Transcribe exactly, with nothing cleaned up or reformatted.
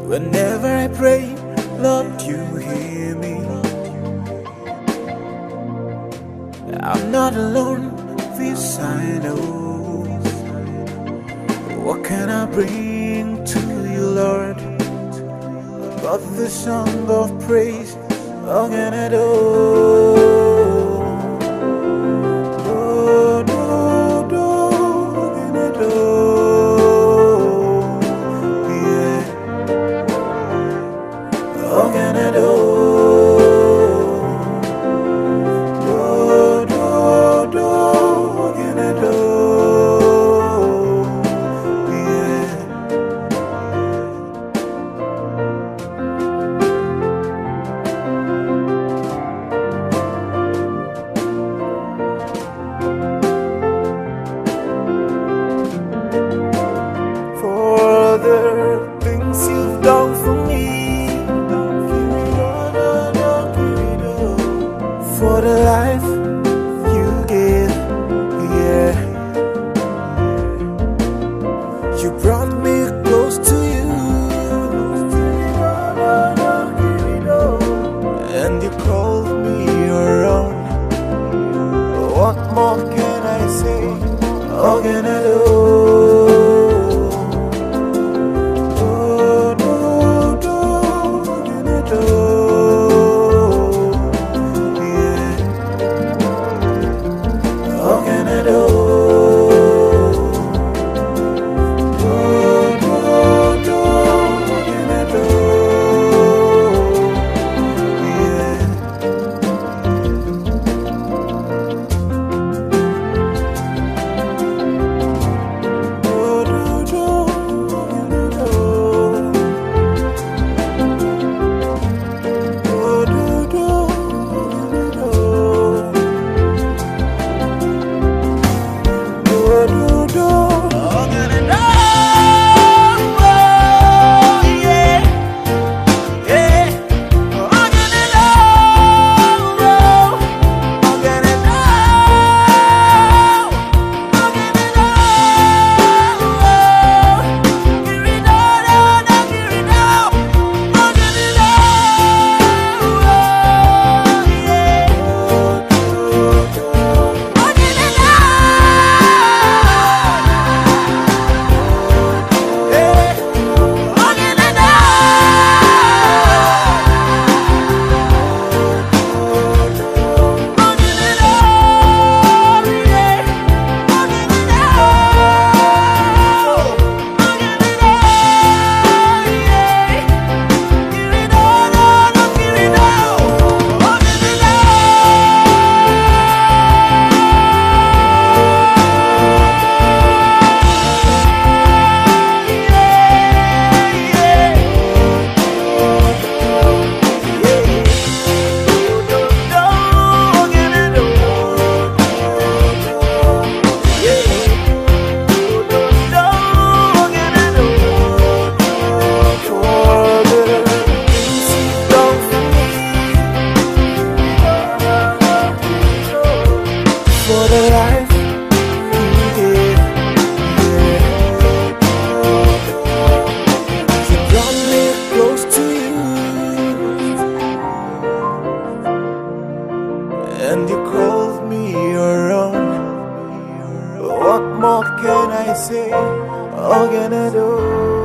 Whenever I pray, Lord, you hear me. I'm not alone, this I know. What can I bring to you, Lord, but the song of praise? How can I do? What can I do? Do, do, do, what can I do? Yeah. For the things you've done for me, for the life you give, yeah. You brought me close to you, and you called me your own. What more can I say? How can I do? And you called me your own. What more can I say? How can I do?